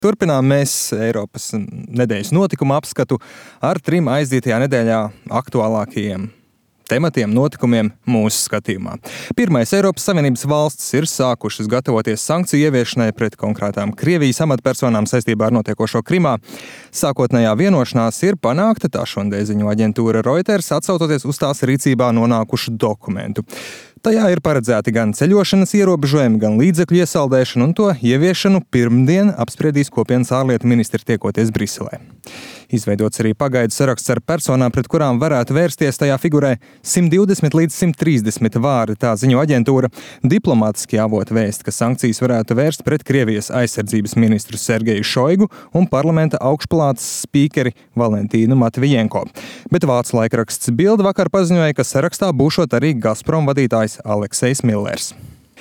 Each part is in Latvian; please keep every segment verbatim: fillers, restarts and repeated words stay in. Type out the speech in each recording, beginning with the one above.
Turpinām mēs Eiropas nedēļas notikumu apskatu ar trim aizdītajā nedēļā aktuālākajiem tematiem, notikumiem mūsu skatījumā. Pirmais, Eiropas Savienības valstis ir sākušas gatavoties sankciju ieviešanai pret konkrētām Krievijas amatpersonām saistībā ar notiekošo Krimā. Sākotnējā vienošanās ir panākta, tā šodien ziņo aģentūra Reuters, atsaucoties uz tās rīcībā nonākušu dokumentu. Tajā ir paredzēti gan ceļošanas ierobežojumi, gan līdzekļu iesaldēšana, un to ieviešanu pirmdien apspriedīs Kopienas ārlietu ministri tiekoties Briselē. Izveidots arī pagaidu saraksts ar personām, pret kurām varētu vērsties, tajā figurē simt divdesmit līdz simt trīsdesmit vārdi, tā ziņo aģentūra. Diplomātiski avoti vēst, ka sankcijas varētu vērst pret Krievijas aizsardzības ministru Sergeju Šoigu un parlamenta augšpalātas spīkeri Valentīnu Matvijenko. Bet vācu laikraksts Bild vakar paziņoja, ka sarakstā būšot arī Gazprom vadītājs Aleksejs Millers.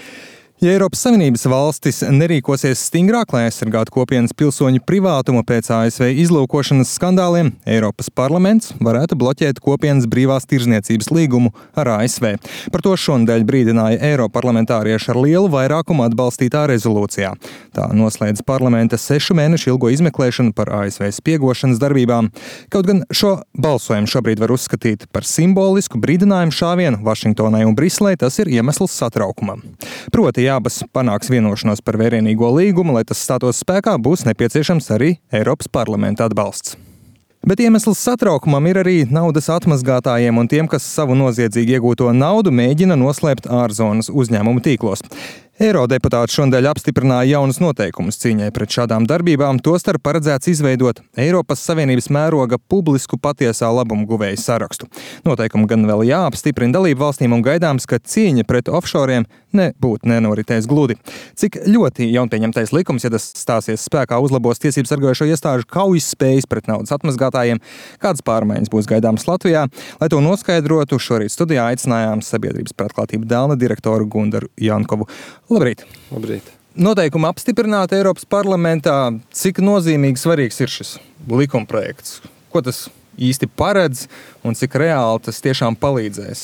Ja Eiropas Savienības valstis nerīkosies stingrāk, lai aizsargātu kopienas pilsoņu privātumu pēc A S V izlūkošanas skandāliem, Eiropas parlaments varētu bloķēt kopienas brīvās tirzniecības līgumu ar A S V. Par to šonadēļ brīdināja eiroparlamentārieši ar lielu vairākumu atbalstītā rezolūcijā. Tā noslēdz parlamenta sešu mēnešu ilgo izmeklēšanu par A S V spiegošanas darbībām. Kaut gan šo balsojumu šobrīd var uzskatīt par simbolisku brīdinājumu šāvienu Vašingtonai un Briselei, tas ir iemesls satraukumam. Proti, ja abas panāks vienošanos par vērienīgo līgumu, lai tas stātos spēkā, būs nepieciešams arī Eiropas parlamenta atbalsts. Bet iemesls satraukumam ir arī naudas atmazgātājiem un tiem, kas savu noziedzīgi iegūto naudu mēģina noslēpt ārzonas uzņēmumu tīklos. Eirodeputāti šonadēļ apstiprināja jaunus noteikumus cīņai pret šādām darbībām, tostarp paredzēts izveidot Eiropas Savienības mēroga publisku patiesā labuma guvēju sarakstu. Noteikumi gan vēl jāapstiprina dalību valstīm un gaidāms, ka cīņa pret offshoriem nebūtu nenoritēs gludi. Cik ļoti jaunpieņemtais likums, ja tas stāsies spēkā, uzlabos tiesību sargājošo iestāžu kaujas spējas pret naudas atmazgātājiem, kādas pārmaiņas būs gaidāmas Latvijā? Lai to noskaidrotu, šorīt studijā aicinājām Sabiedrības par atklātību Dēlna direktoru Gundaru Jankovu. Labrīt! Labrīt! Noteikumi apstiprināti Eiropas parlamentā. Cik nozīmīgi svarīgs ir šis likumprojekts? Ko tas īsti paredz un cik reāli tas tiešām palīdzēs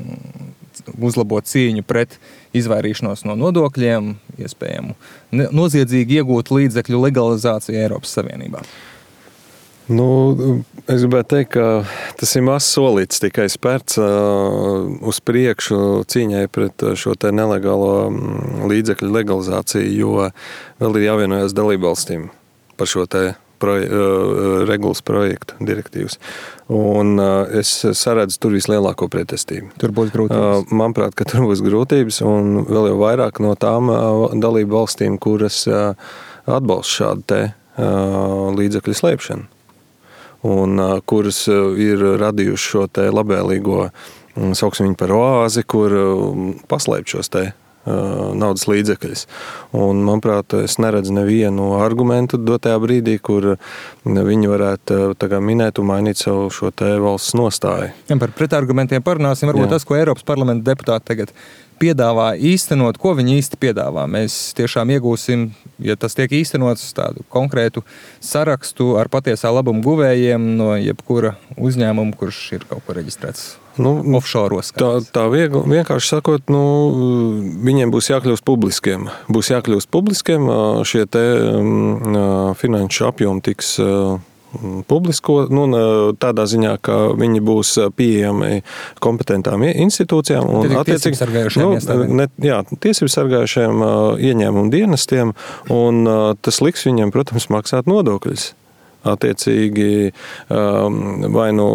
uzlabot cīņu pret izvairīšanos no nodokļiem, iespējamu noziedzīgi iegūt līdzekļu legalizāciju Eiropas Savienībā? Nu, es gribētu teikt, ka tas ir mazs solīts tikai spērts uh, uz priekšu cīņai pret šo te nelegālo līdzekļu legalizāciju, jo vēl ir jāvienojas dalībvalstīm par šo te proje, uh, regulas projektu direktīvas. Un uh, es saredzu tur vislielāko pretestību. Tur būs grūtības. Uh, manuprāt, ka tur būs grūtības un vēl jau vairāk no tām uh, dalībvalstīm, kuras uh, atbalsta šādu te uh, līdzekļu slēpšanu. Un uh, kuras uh, ir radījuši šo te labēlīgo, um, sauksim viņu par oāzi, kur uh, paslēpt šos te uh, naudas līdzekļus. Un, manuprāt, es neredzu nevienu argumentu dotajā brīdī, kur viņi varētu uh, tā kā minēt un mainīt savu šo te valsts nostāju. Ja par pretargumentiem parunāsim, varbūt Jā. Tas, ko Eiropas parlamenta deputāti tagad piedāvā īstenot, ko viņi īsti piedāvā. Mēs tiešām iegūsim, ja tas tiek īstenots, tādu konkrētu sarakstu ar patiesā labuma guvējiem no jebkura uzņēmuma, kurš ir kaut kur reģistrēts nu, offshore'os. Tā, tā viegli, vienkārši sakot, nu, viņiem būs jākļūst publiskiem. Būs jākļūst publiskiem, šie te um, finanšu apjomi tiks uh, publisko, nu, tādā ziņā, ka viņi būs pieejami kompetentām institūcijām un tiesību sargājušajiem nu, iestādēm. Ne, jā, tiesību sargājušajiem ieņēmumu dienestiem, un tas liks viņiem, protams, maksāt nodokļus. Attiecīgi vai nu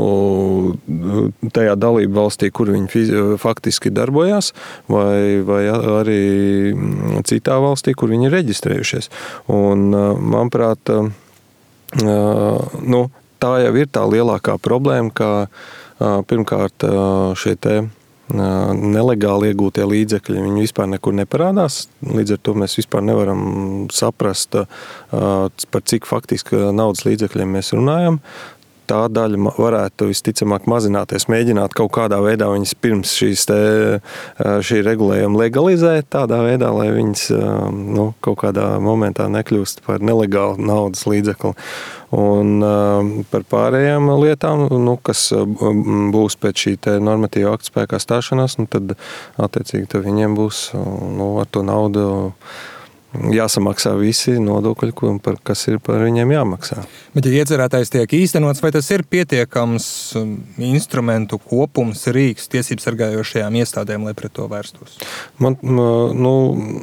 tajā dalību valstī, kur viņi faktiski darbojās, vai, vai arī citā valstī, kur viņi ir reģistrējušies. Un, manuprāt, Uh, nu, tā jau ir tā lielākā problēma, ka uh, pirmkārt uh, šie te uh, nelegāli iegūtie līdzekļi, viņi vispār nekur neparādās. Līdz ar to mēs vispār nevaram saprast, uh, par cik faktiski naudas līdzekļiem mēs runājam. Tā daļa varētu visticamāk mazināties, mēģināt kaut kādā veidā viņas pirms šīs te, šī regulējuma legalizēt, tādā veidā, lai viņas nu, kaut kādā momentā nekļūst par nelegālu naudas līdzekli. Un par pārējām lietām, nu, kas būs pēc šī te normatīva akta spēkā stāšanās, nu, tad attiecīgi tad viņiem būs nu, ar to naudu jāsamaksā visi nodokļi, kas ir par viņiem jāmaksā. Bet, ja iecerētais tiek īstenots, vai tas ir pietiekams instrumentu kopums, rīks tiesību sargājošajām iestādēm, lai pret to vērstos? Man, nu,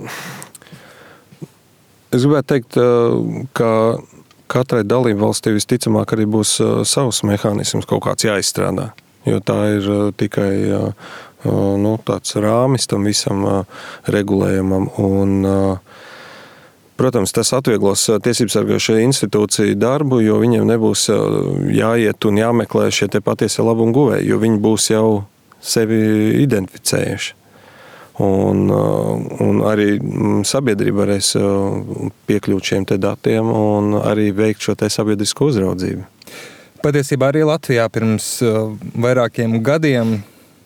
es gribētu teikt, ka katrai dalību valstī visticamāk arī būs savs mehānisms kaut kāds jāizstrādā, jo tā ir tikai nu, tāds rāmis tam visam regulējumam un protams, tas atvieglos tiesību sargājošajai institūciju darbu, jo viņiem nebūs jāiet un jāmeklē šie te patiesie labumu guvēji, jo viņi būs jau sevi identificējuši. Un, un arī sabiedrība varēs piekļūt šiem te datiem un arī veikt šo te sabiedrisko uzraudzību. Patiesībā arī Latvijā pirms vairākiem gadiem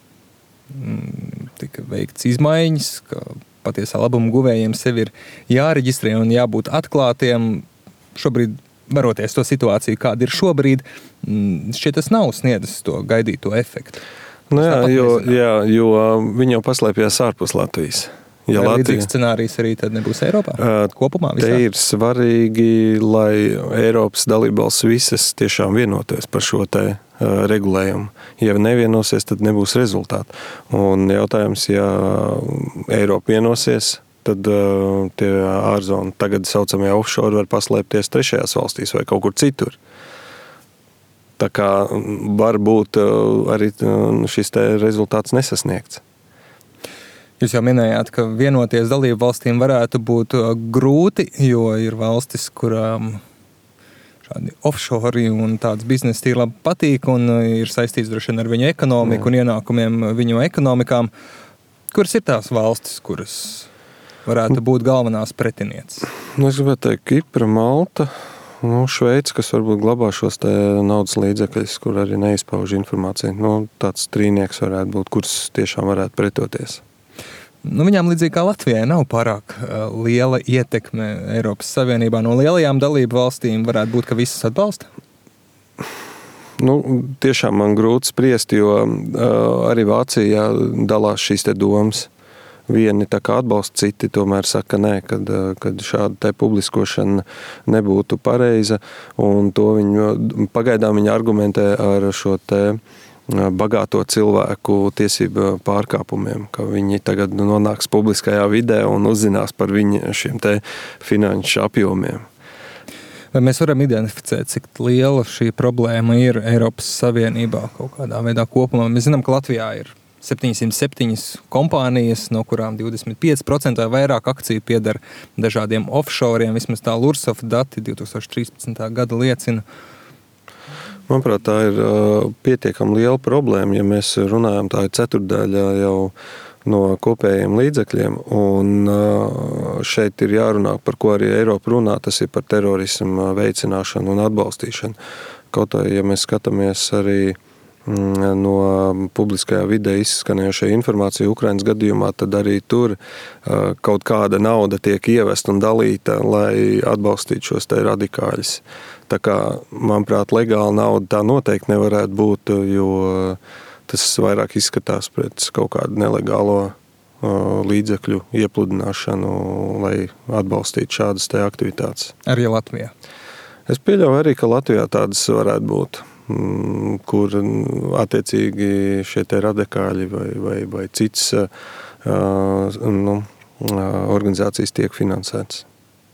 tika veikts izmaiņas, ka patiesā labuma guvējiem sevi ir jāreģistrē un jābūt atklātiem. Šobrīd, varoties to situāciju, kāda ir šobrīd, šķiet tas nav sniedzis to gaidīto efektu. Nu jā, jo, jā, jo viņi jau paslēpjas ārpus Latvijas. Ja Vai līdzīgs scenārijs arī tad nebūs Eiropā? Kopumā visā? Te ir svarīgi, lai Eiropas dalībvalstis visas tiešām vienoties par šo te regulējumu. Ja nevienosies, tad nebūs rezultāti. Un jautājums, ja Eiropa vienosies, tad uh, tie ārzonu tagad saucamie offshore var paslēpties trešajās valstīs vai kaut kur citur. Tā kā var būt uh, arī šis te rezultāts nesasniegts. Jūs jau minējāt, ka vienoties dalību valstīm varētu būt grūti, jo ir valstis, kurām šādi offshore un tāds biznesa tīri labi patīk un ir saistīts droši vien ar viņu ekonomiku Jā. Un ienākumiem viņu ekonomikām. Kuras ir tās valstis, kuras varētu būt galvenās pretinieces? Nu, es gribētu teikt, Kipra, Malta, nu, Šveica, kas varbūt glabā šos te naudas līdzekļus, kur arī neizpauž informāciju. Nu, tāds trīnieks varētu būt, kurus tiešām varētu pretoties. Nu, viņām līdzīgi kā Latvijai nav pārāk uh, liela ietekme Eiropas Savienībā. No lielajām dalību valstīm varētu būt, ka visas atbalsta? Nu, tiešām man grūti spriest, jo uh, arī Vācijā dalās šīs te domas. Vieni tā kā atbalsta, citi tomēr saka nē, kad, kad šāda te publiskošana nebūtu pareiza. Un to viņu, pagaidām viņi argumentē ar šo te bagāto cilvēku tiesību pārkāpumiem, ka viņi tagad nonāks publiskajā vidē un uzzinās par viņu šiem te finanšu apjomiem. Vai mēs varam identificēt, cik liela šī problēma ir Eiropas Savienībā kaut kādā veidā kopumā? Mēs zinām, ka Latvijā ir septiņsimt septiņas kompānijas, no kurām divdesmit pieci procenti vai vairāk akciju pieder dažādiem offshoriem. Vismaz tā Lursoft dati divtūkstoš trīspadsmitā gada liecina. Manuprāt, tā ir uh, pietiekami liela problēma, ja mēs runājam, tā ir ceturtdaļa jau no kopējiem līdzekļiem, un uh, šeit ir jārunā, par ko arī Eiropa runā, tas ir par terorismu veicināšanu un atbalstīšanu. Kaut arī, ja mēs skatāmies arī mm, no publiskajā vidē izskanējušai informācija Ukrainas gadījumā, tad arī tur uh, kaut kāda nauda tiek ievest un dalīta, lai atbalstītu šos te radikāļus. Tā kā, manuprāt, legāla nauda tā noteikti nevarētu būt, jo tas vairāk izskatās pēc kaut kādu nelegālo līdzekļu iepludināšanu, lai atbalstītu šādas te aktivitātes. Arī Latvijā? Es pieļauju arī, ka Latvijā tādas varētu būt, kur attiecīgi šie te radikāļi vai, vai, vai cits nu, organizācijas tiek finansētas.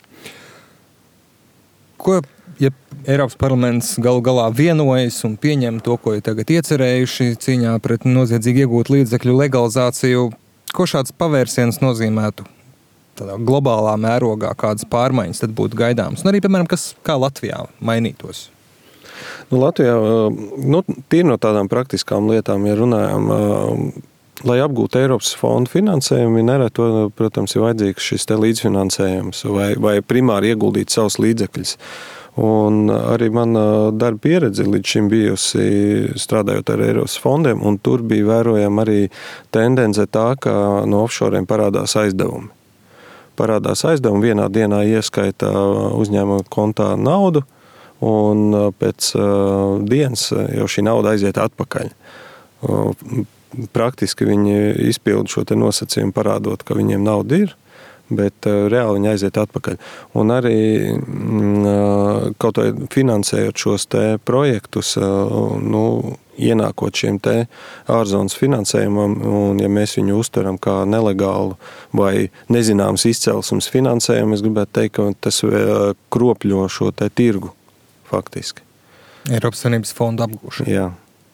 Ko ja Eiropas parlaments galu galā vienojas un pieņem to, ko ir tagad iecerējuši cīņā pret noziedzīgi iegūt līdzekļu legalizāciju, ko šāds pavērsiens nozīmētu tādā globālā mērogā, kādas pārmaiņas tad būtu gaidāmas? Un arī, piemēram, kas kā Latvijā mainītos? Nu, Latvijā, nu, tīri no tādām praktiskām lietām, ja runājam, lai apgūtu Eiropas fondu finansējumu, nereti, protams, ir vajadzīgs šis te līdzfinansējums vai, vai primāri ieguldīt savus līdzekļus. Un arī mana darba pieredze līdz šim bijusi strādājot ar Eiropas fondiem, un tur bija vērojama arī tendence tā, ka no offshoriem parādās aizdevumi. Parādās aizdevumi, vienā dienā ieskaita uzņēmuma kontā naudu, un pēc dienas jau šī nauda aiziet atpakaļ. Praktiski viņi izpildu šo te nosacījumu parādot, ka viņiem nauda ir, bet uh, reāli viņi aiziet atpakaļ. Un arī uh, kaut vai finansējot šos te projektus, uh, nu, ienākot šiem te ārzonas finansējumam, un ja mēs viņu uztveram kā nelegālu vai nezināmas izcelsmes finansējumu, es gribētu teikt, ka tas uh, kropļo šo te tirgu faktiski. Eiropas Savienības fondu apgūšana. Jā.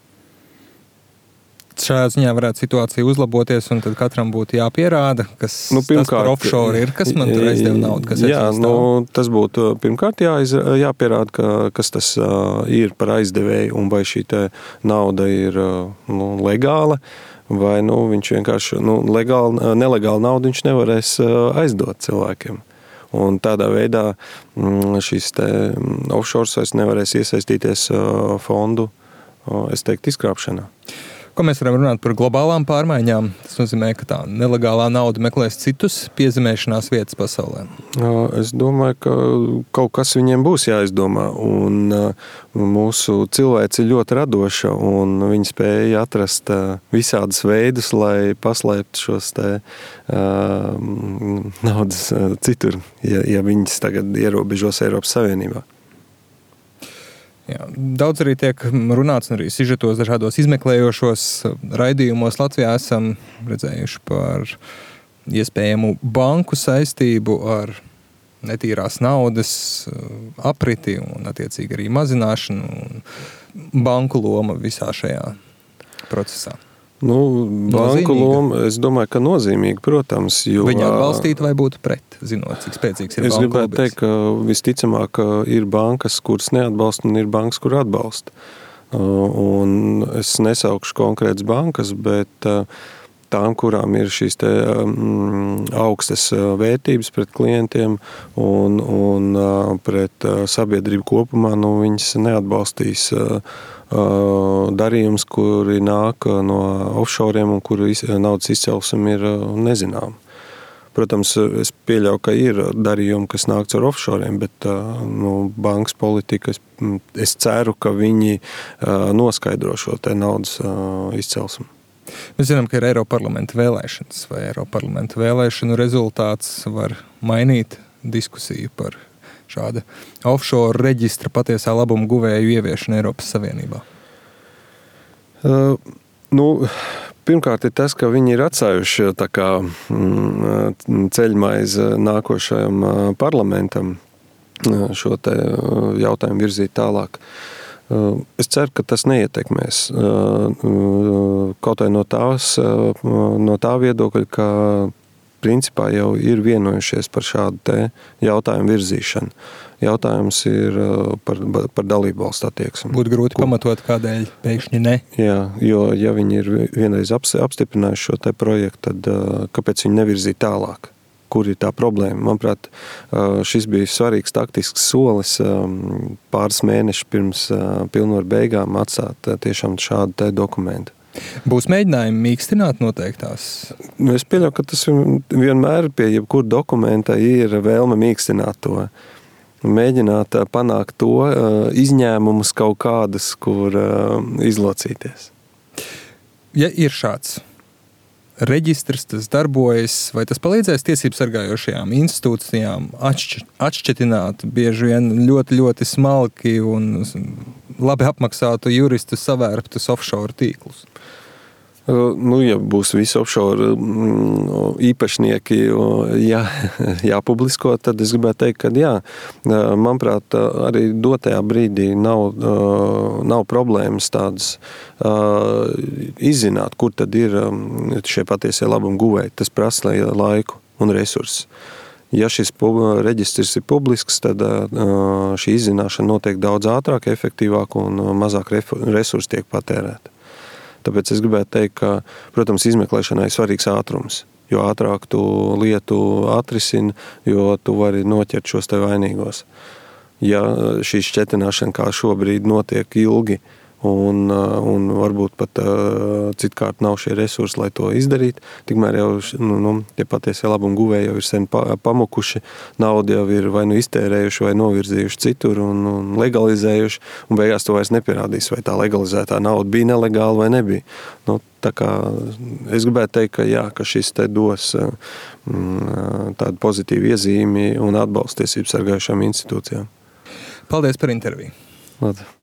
Šajā ziņā varētu situācija uzlaboties, un tad katram būtu jāpierāda, kas nu, tas par offshore ir, kas man tur aizdeva naudu, kas jā, nu, tas būtu pirmkārt jāiz, jāpierāda, ka, kas tas uh, ir par aizdevēju, un vai šī te nauda ir uh, nu, legāla, vai nu, viņš vienkārši nu, legāli, nelegāli naudu viņš nevarēs uh, aizdot cilvēkiem. Un tādā veidā mm, šīs te offshore vairs nevarēs iesaistīties uh, fondu, uh, es teiktu, izkrāpšanā. Ko mēs varam runāt par globālām pārmaiņām? Tas nozīmē, ka tā nelegālā nauda meklēs citus piezemēšanās vietas pasaulē. Es domāju, ka kaut kas viņiem būs jāizdomā. Un mūsu cilvēci ir ļoti radoša, un viņi spēja atrast visādus veidus, lai paslēptu šos te uh, naudas citur, ja, ja viņas tagad ierobežos Eiropas Savienībā. Jā, daudz arī tiek runāts, un arī sižetos dažādos izmeklējošos raidījumos Latvijā esam redzējuši par iespējamu banku saistību ar netīrās naudas apriti un attiecīgi arī mazināšanu un banku loma visā šajā procesā. Nu, banku loma, es domāju, ka nozīmīgi, protams. Jo, viņi atbalstītu vai būtu pret, zinot, cik spēcīgs ir es banku lobijs? Es gribētu teikt, ka visticamāk ir bankas, kuras neatbalsta, un ir bankas, kur atbalsta. Un es nesaukšu konkrētas bankas, bet tām, kurām ir šīs te augstas vērtības pret klientiem un, un pret sabiedrību kopumā, nu, viņas neatbalstīs darījums, kuri nāk no offshoriem un kuru naudas izcelsme ir nezināma. Protams, es pieļauju, ka ir darījumi, kas nāk ar offshoriem, bet nu, bankas politika, es, es ceru, ka viņi noskaidro šo te naudas izcelsmi. Mēs zinām, ka ir Eiroparlamenta vēlēšanas, vai Eiroparlamenta vēlēšanu rezultāts var mainīt diskusiju par šāda offshore reģistra patiesā labuma guvēju ieviešana Eiropas Savienībā? Uh, nu, pirmkārt ir tas, ka viņi ir atstājuši tā kā mm, ceļmaiz nākošajam parlamentam šo te jautājumu virzīt tālāk. Uh, es ceru, ka tas neietekmēs. Uh, kaut vai no tās, uh, no tā viedokļa, ka principā jau ir vienojušies par šādu te jautājumu virzīšanu. Jautājums ir par, par dalību valstu attieksmi. Būtu grūti Ko? pamatot, kādēļ pēkšņi ne. Jā, jo ja viņi ir vienreiz apstiprinājuši šo te projektu, tad kāpēc viņi nevirzīt tālāk? Kur ir tā problēma? Manuprāt, šis bija svarīgs taktisks solis pāris mēneši pirms pilnvaru beigām atstāt tiešām šādu te dokumentu. Būs mēģinājumi mīkstināt noteiktās? Nu, es pieļauju, ka tas vienmēr pie jebkura dokumenta ir vēlme mīkstināt to. Mēģināt panākt to izņēmumus kaut kādus, kur izlocīties. Ja ir šāds reģistrs, tas darbojas, vai tas palīdzēs tiesību sargājošajām institūcijām atšķ, atšķetināt bieži vien ļoti, ļoti smalki un labi apmaksātu juristu savērptus offshore tīklus? Nu, ja būs visi offshore īpašnieki jā, jāpublisko, tad es gribētu teikt, ka jā, manuprāt, arī dotajā brīdī nav, nav problēmas tādas izzināt, kur tad ir šie patiesie labumi guvēji. Tas prasa laiku un resursus. Ja šis reģistrs ir publisks, tad šī izzināšana notiek daudz ātrāk, efektīvāk un mazāk resursu tiek patērēta. Tāpēc es gribētu teikt, ka, protams, izmeklēšanai ir svarīgs ātrums. Jo ātrāk tu lietu atrisini, jo tu vari noķert šos te vainīgos. Ja šī šķetināšana kā šobrīd notiek ilgi un, un varbūt pat citkārt nav šie resursi, lai to izdarītu. Tikmēr jau nu, nu, tie patiesie labumu guvēji jau ir sen pamukuši, naudu jau ir vai nu iztērējuši, vai novirzījuši citur un, un legalizējuši, un beigās to vairs nepierādīs, vai tā legalizētā nauda bija nelegāla vai nebija. Nu, tā kā es gribētu teikt, ka, jā, ka šis te dos mm, tādu pozitīvu iezīmi un atbalstu tiesību sargājušām institūcijām. Paldies par interviju. Lūdzu.